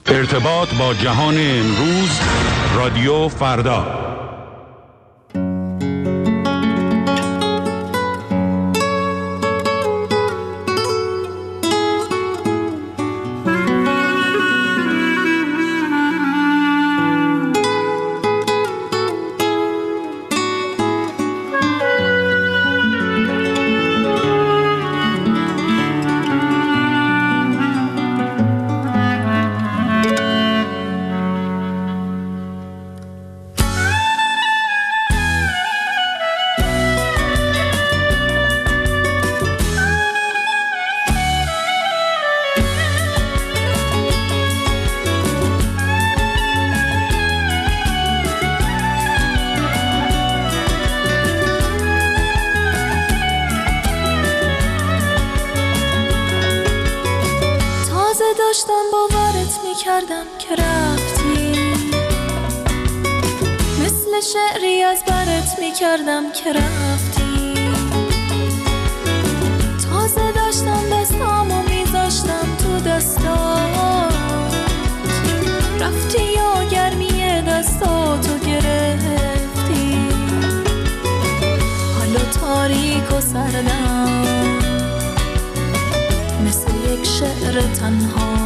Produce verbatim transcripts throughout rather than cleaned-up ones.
ارتباط با جهان امروز، رادیو فردا. داشتم باورت میکردم که رفتی، مثل شعری از برت میکردم که رفتی. تازه داشتم دستامو میذاشتم تو دستات، رفتی یا گرمی دستاتو گرفتی. حالا تاریک و سردم مثل یک شعر تنها،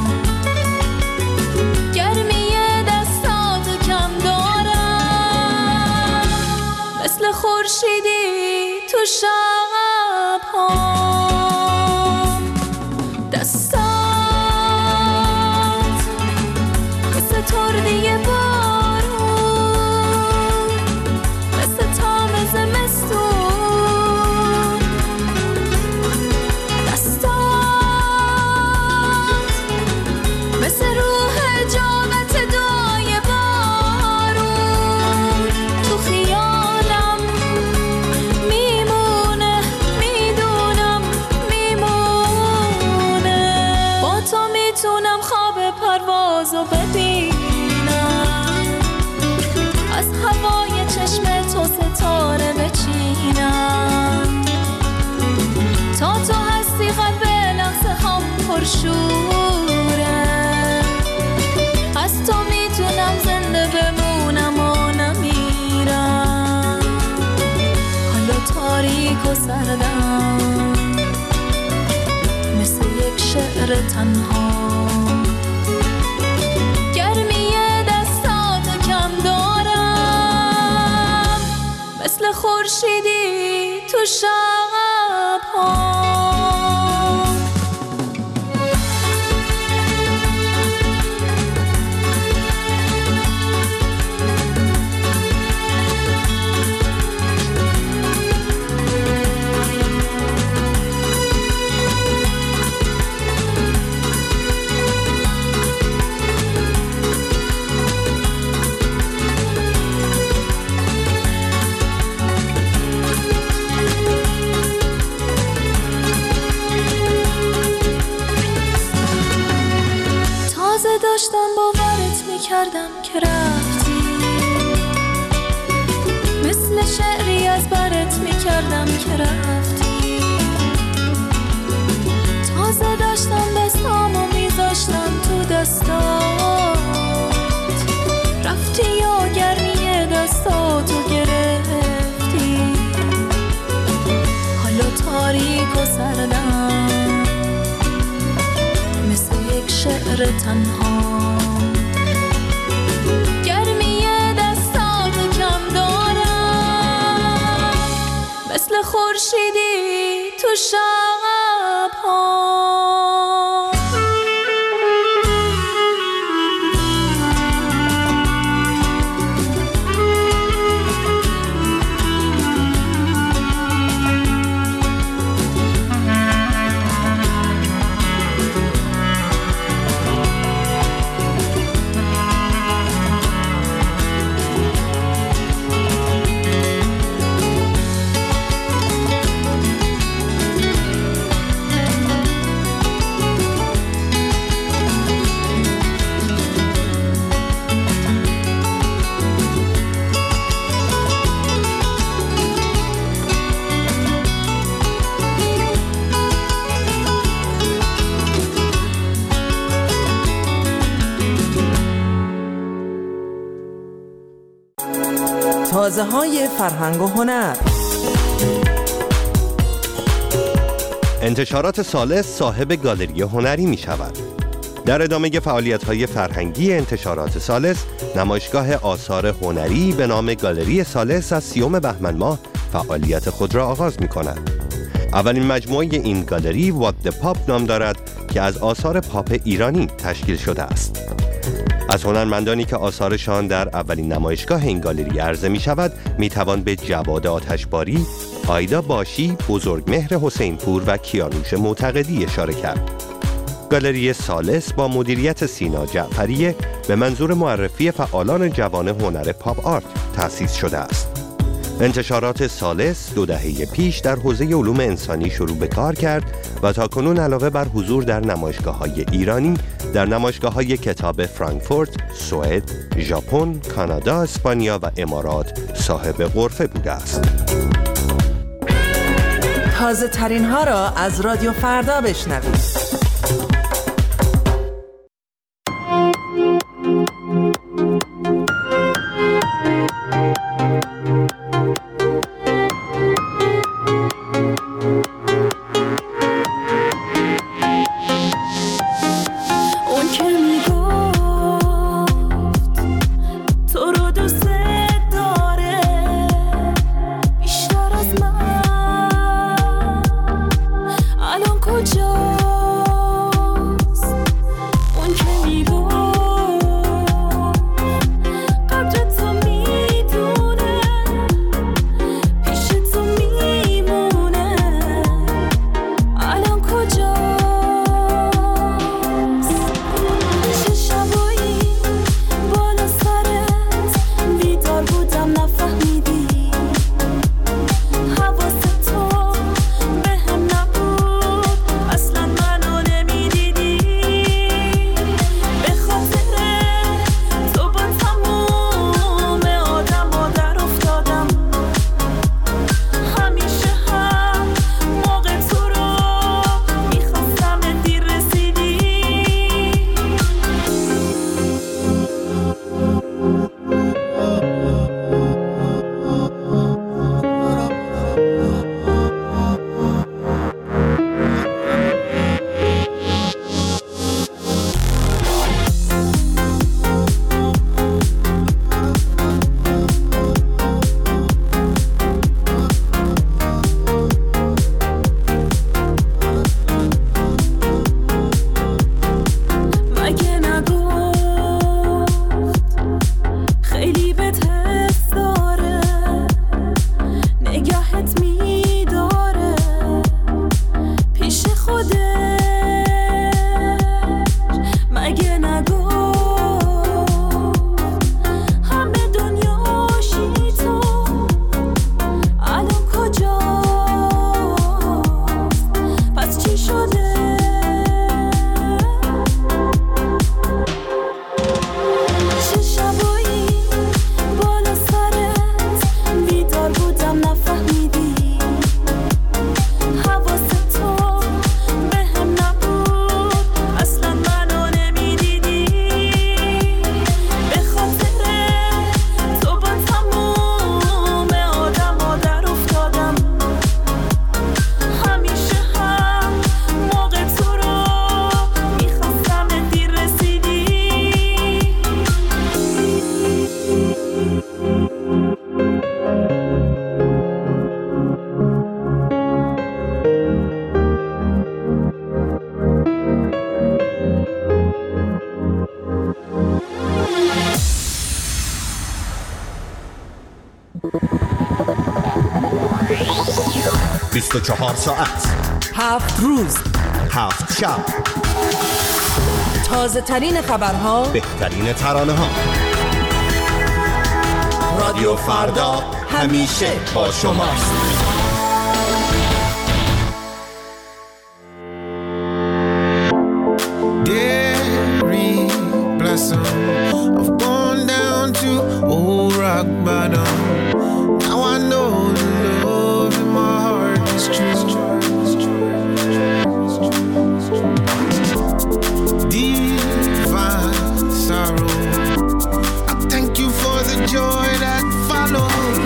گرمی دستاتو کم دارم، مثل خورشیدی تو شب‌ها. دستات مثل تردی بارون، مثل تاب زمستون. دستات مثل روح جامت دعای بارون، تو خیالم میمونه، میدونم میمونه. با تو میتونم خواب پروازو ببینم، از هوای چشم تو ستاره بچینم. تا تو هستی قلب لحظه هم پرشوره، از تو میتونم زنده بمونم و نمیرم. حالا تاریک و سردم مثل یک شعر تنها، گرمی دستاتو کم دارم، مثل خورشیدی تو شب‌ها. داشتم باورت میکردم که رفتی، مثل شعری از برت میکردم که رفتی. تازه داشتم دستامو میذاشتم تو دستات، رفتی یا گرمی دستاتو گرفتی. حالا تاریک و سردم مثل یک شعر تنها، گرمی دستاتو کم دارم، مثل خورشیدی تو شب‌ها. تازه‌های فرهنگ و هنر. انتشارات ثالث صاحب گالری هنری می شود. در ادامه فعالیت‌های فرهنگی انتشارات ثالث، نمایشگاه آثار هنری به نام گالری ثالث از سیوم بهمن ماه فعالیت خود را آغاز می کند. اولین مجموعه این گالری وات د پاپ نام دارد که از آثار پاپ ایرانی تشکیل شده است. از هنرمندانی که آثارشان در اولین نمایشگاه این گالری عرضه می شود می توان به جواد آتشباری، آیدا باشی، بزرگمهر حسینپور و کیانوش معتقدی اشاره کرد. گالری ثالث با مدیریت سینا جعفری به منظور معرفی فعالان جوان هنر پاپ آرت تأسیس شده است. انتشارات ثالث دو دهه پیش در حوزه علوم انسانی شروع به کار کرد و تاکنون علاوه بر حضور در نمایشگاه‌های ایرانی، در نمایشگاه‌های کتاب فرانکفورت، سوئد، ژاپن، کانادا، اسپانیا و امارات صاحب غرفه بوده است. تازه ترین ها را از رادیو فردا بشنوید. بیست و چهار ساعت، هفت روز، هفت شب، تازه ترین خبرها، بهترین ترانه ها. رادیو فردا همیشه با شماست. Joy that follows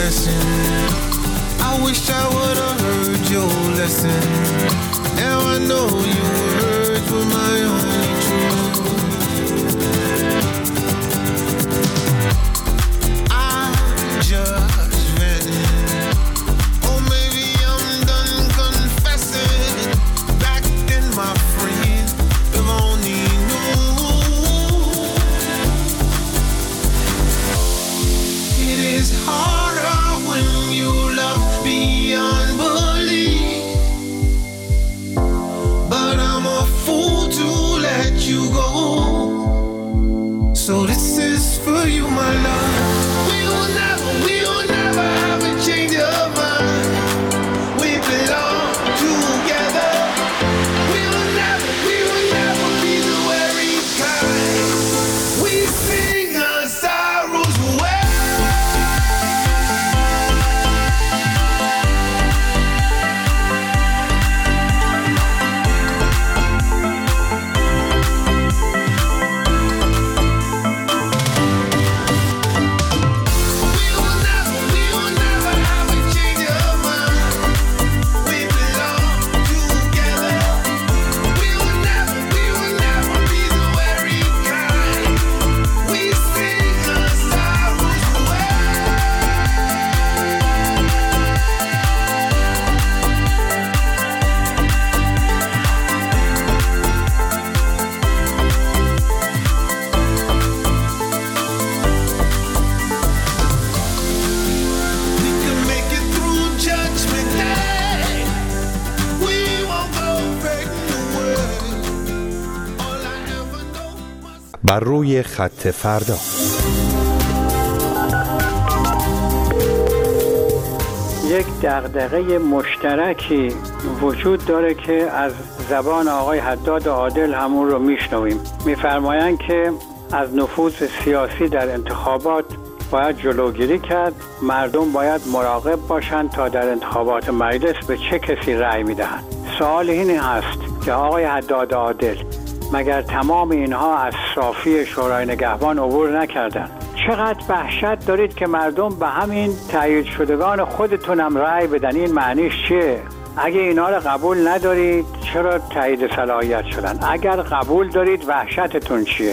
confessing. I wish I would've heard your lesson. Now I know your words were my only truth. I'm just venting. Or maybe I'm done confessing. Back then my friend, if only knew. It is harder when you love beyond belief. But I'm a fool to let you go. So this is for you, my love. We will never, we will never have a change of mind. We belong together. We will never, we will never be the weary kind. We sing our sorrows away. بر روی خط فردا. یک دغدغه مشترکی وجود داره که از زبان آقای حداد عادل همون رو میشنویم. میفرمایند که از نفوذ سیاسی در انتخابات باید جلوگیری کرد. مردم باید مراقب باشند تا در انتخابات مجلس به چه کسی رأی میدهند. سوال این هست که آقای حداد عادل، مگر تمام اینها از صافی شورای نگهبان عبور نکردن؟ چقدر وحشت دارید که مردم به همین تایید شدگان خودتونم رأی بدن؟ این معنیش چیه؟ اگه اینا رو قبول ندارید چرا تایید صلاحیت شدن؟ اگر قبول دارید وحشتتون چیه؟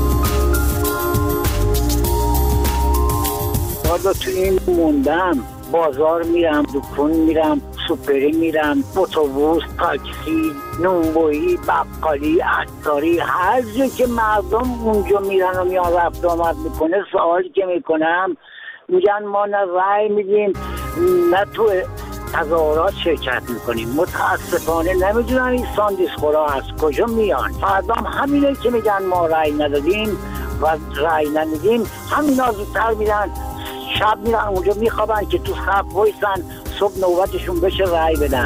حالا تو این موندم، بازار میرم، دکون میرم، سوپری میرم، اتوبوس، تاکسی، نونبویی، بقالی، عطاری، هر جا که مردم اونجا میرن و میان رفت آمد میکنه، سوالی که میکنم میگن ما نه رأی میدیم نه تو تظاهرات شرکت میکنیم. متاسفانه نمیدونم این ساندیس خورا از کجا میان. فردا همینه که میگن ما رأی ندادیم و رأی نمیدیم، همینا زودتر میرن شب میرن اونجا میخوابن که تو صف وایسن صبح نوبتشون بشه رأی بدن.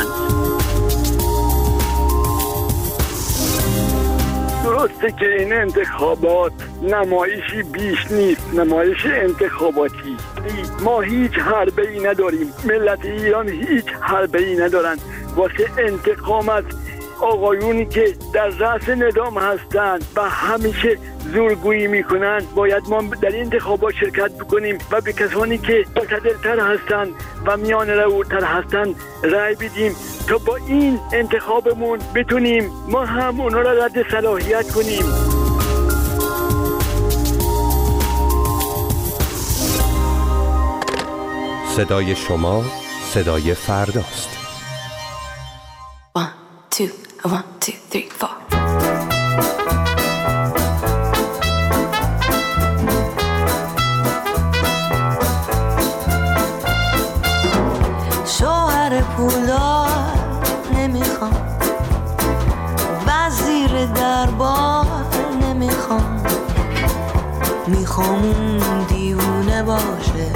درسته که این انتخابات نمایشی بیش نیست، نمایش انتخاباتی. ما هیچ حربه ای نداریم، ملت ایران هیچ حربه ای ندارن واسه انتقام از آقایونی که در رأس نظام هستند و همیشه زورگویی میکنن. باید ما در این انتخابات شرکت بکنیم و به کسانی که مقتدرتر هستند و میان روتر هستند رأی بدیم تا با این انتخابمون بتونیم ما هم اونا را رد صلاحیت کنیم. صدای شما صدای فرداست. One, two, one, two, three, four. شوهر پولدار نمیخوام، وزیر دربار نمیخوام، میخوام اون دیوونه باشه،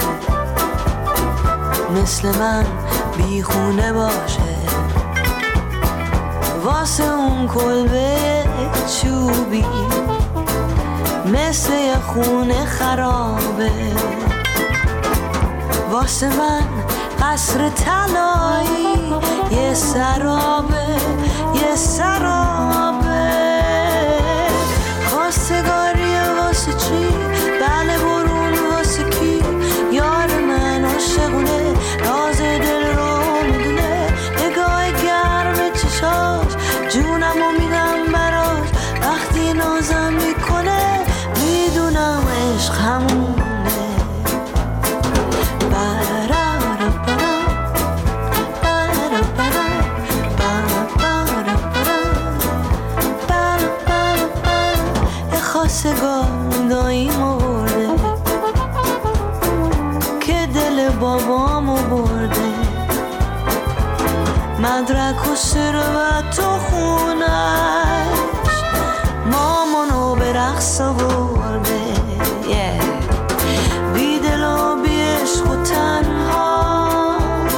مثل من بیخونه باشه، واسه اون کلبه چوبی مثل یه خونه خرابه، واسه من قصر طلایی یه سرابه، یه سرابه. خواستگاریه واسه چی؟ بله برون واسه کی؟ یار من عاشقونه مدرک و ثروت و خونش مامانو به رقص آورده بی دل و بی عشق و تنها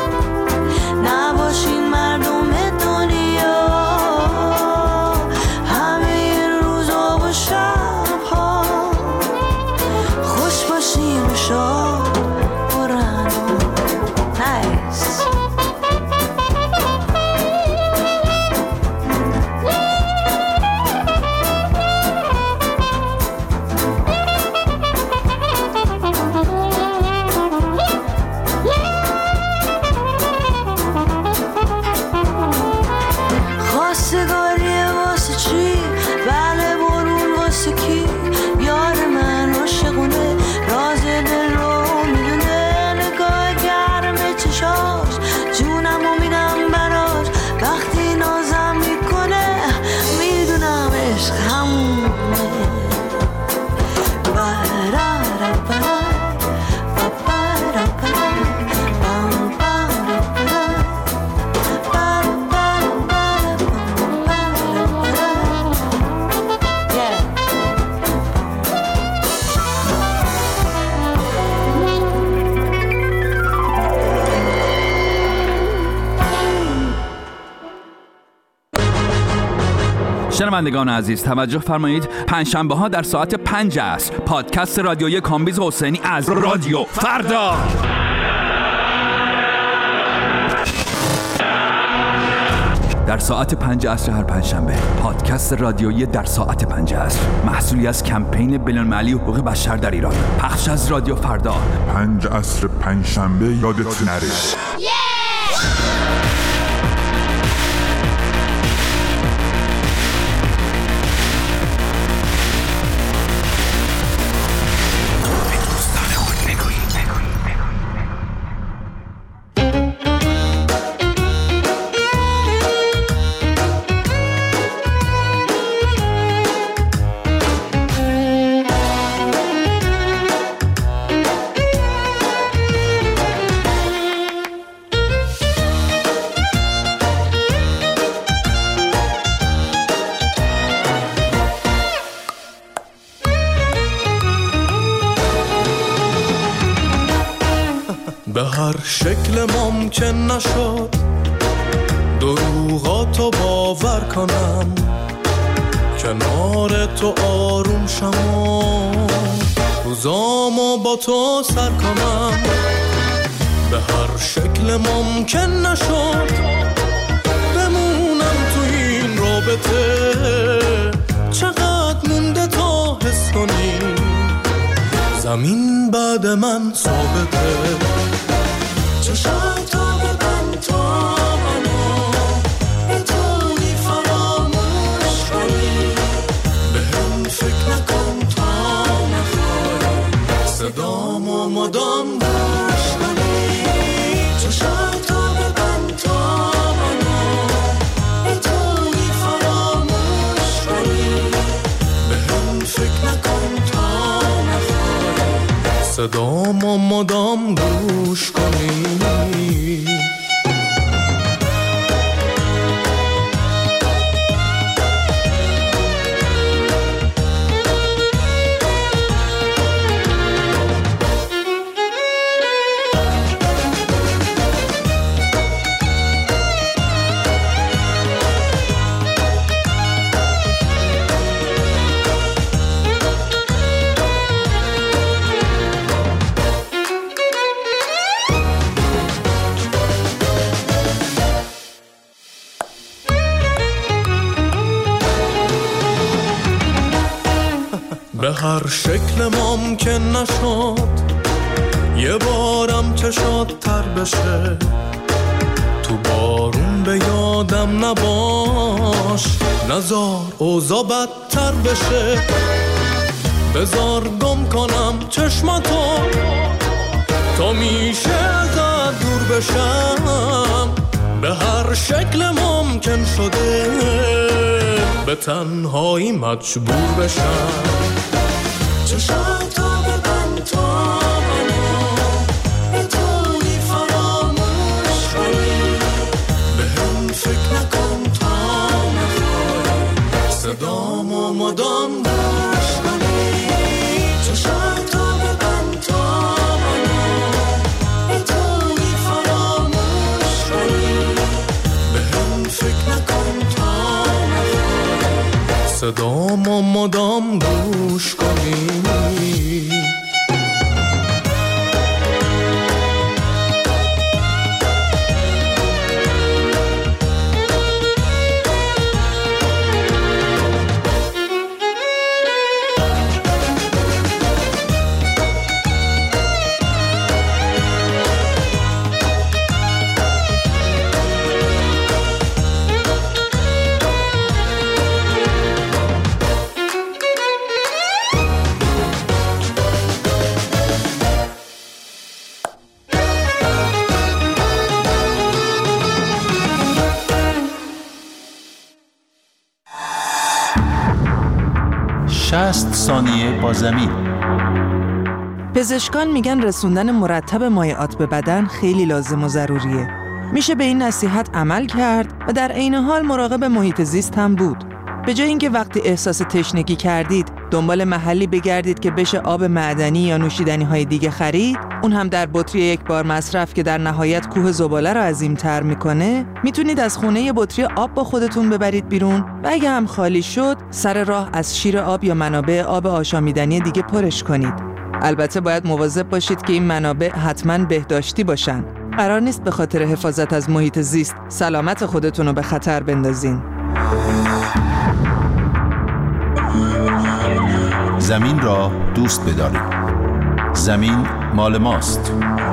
نباشین مردم دنیا همه روزا و شبها خوش باشین و شاد برن نایس. شنوندگان عزیز توجه فرمایید، پنجشنبه ها در ساعت پنج عصر پادکست رادیویی کامبیز حسینی از رادیو فردا. در ساعت پنج عصر هر پنجشنبه پادکست رادیویی در ساعت پنج عصر محصولی از کمپین بین‌المللی حقوق بشر در ایران، پخش از رادیو فردا. پنج عصر پنجشنبه یادت نره. به هر شکل ممکن نشد دروغاتو باور کنم، کنار تو آروم شم و روزامو با تو سر کنم. به هر شکل ممکن نشد بمونم تو این رابطه، چقدر مونده تا حس کنی زمین بعد من ثابته. چشم تا ببند تا منو بتونی فراموش کنی، به هم فکر نکن تا نخوای صدامو مدام گوش کنی. چشم تا ببند تا منو بتونی فراموش کنی، به هم فکر نکن تا نخوای صدامو مدام گوش کنی. به هر شکل ممکن نشد یه بارم چشات تر بشه، تو بارون به یادم نباش، نزار اوضاع بدتر بشه. بذار گم کنم چشماتو تا میشه ازت دور بشم، به هر شکل ممکن شده به تنهایی مجبور بشم. چشاتو ببند تا منو بتونی فراموش کنی، به هم شصت ثانیه با زمین. پزشکان میگن رسوندن مرتب مایعات به بدن خیلی لازم و ضروریه. میشه به این نصیحت عمل کرد و در عین حال مراقب محیط زیست هم بود. به جای اینکه وقتی احساس تشنگی کردید دنبال محلی بگردید که بشه آب معدنی یا نوشیدنی های دیگه خرید، اون هم در بطری یک بار مصرف که در نهایت کوه زباله رو عظیم‌تر میکنه، میتونید از خونه یه بطری آب با خودتون ببرید بیرون و اگه هم خالی شد سر راه از شیر آب یا منابع آب آشامیدنی دیگه پرش کنید. البته باید مواظب باشید که این منابع حتماً بهداشتی باشن. قرار نیست به خاطر حفاظت از محیط زیست سلامت خودتون رو به خطر بندازین. زمین را دوست بدارید. زمین مال ماست.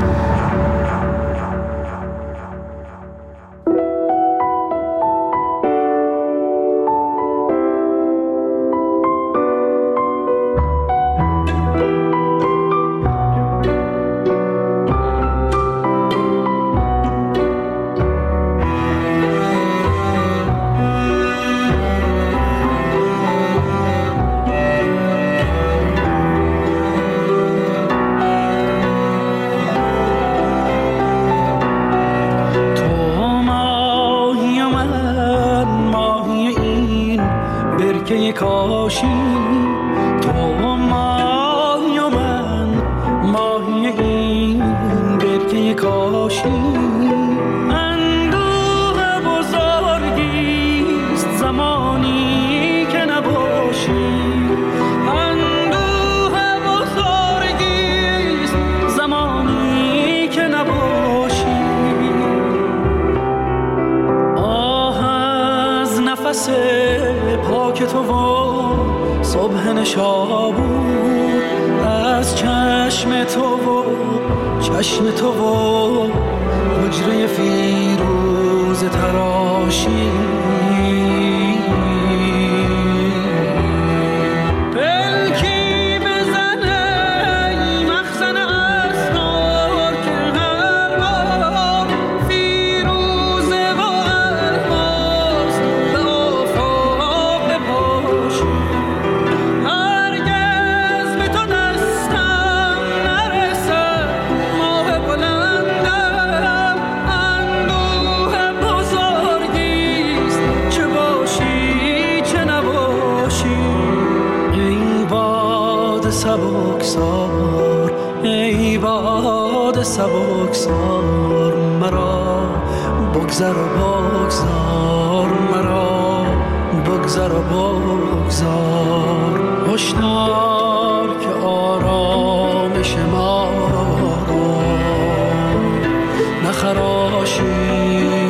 پاک تو و صبح نشابور از چشم تو و چشم تو و حجره فیروز تراشی سبکسار ای باد سبکسار مرا بگذر و بگذار مرا بگذر و بگذار هشدار که آرامش ما را نخراشی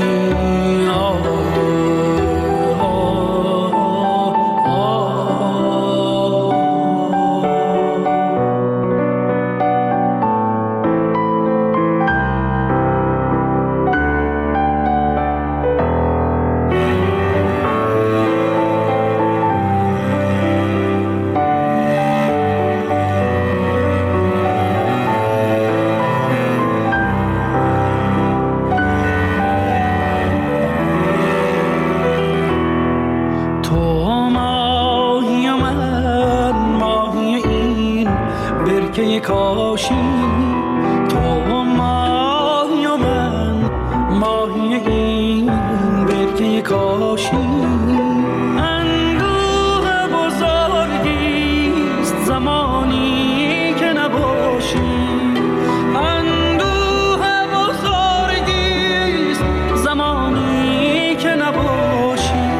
کاشی تو ماهی و من ماهی این برکه کاشی اندوه بزرگیست زمانی که نباشی اندوه بزرگیست زمانی که نباشی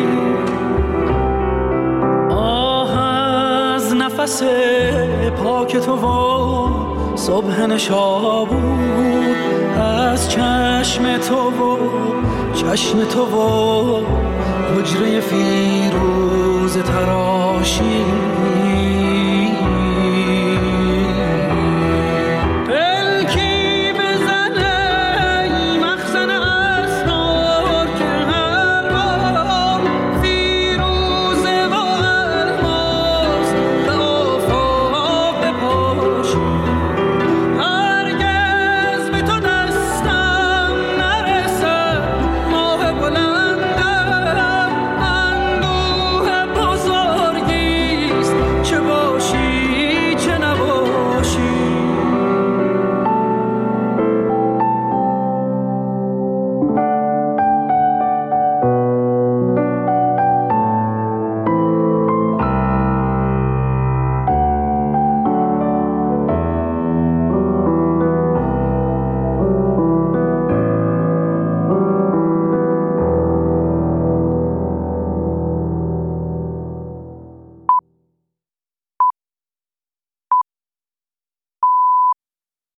آه از نفس پاک تو و صبح نشابور از چشم تو و چشم تو و حجره فیروز تراشی